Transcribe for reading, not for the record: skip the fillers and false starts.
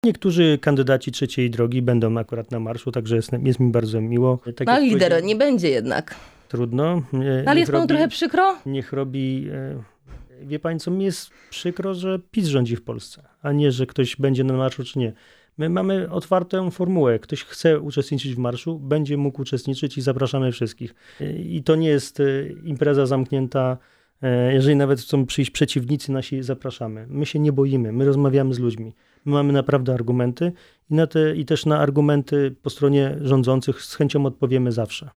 Niektórzy kandydaci trzeciej drogi będą akurat na marszu, także jest mi bardzo miło. Tak A jak lider powiedziałem, nie będzie jednak. trudno. Ale jest panu trochę przykro? Niech robi... Wie pani co, mi jest przykro, że PiS rządzi w Polsce, a nie, że ktoś będzie na marszu czy nie. My mamy otwartą formułę. Ktoś chce uczestniczyć w marszu, będzie mógł uczestniczyć i zapraszamy wszystkich. I to nie jest impreza zamknięta. Jeżeli nawet chcą przyjść przeciwnicy nasi, zapraszamy. My się nie boimy, my rozmawiamy z ludźmi. My mamy naprawdę argumenty i też na argumenty po stronie rządzących z chęcią odpowiemy zawsze.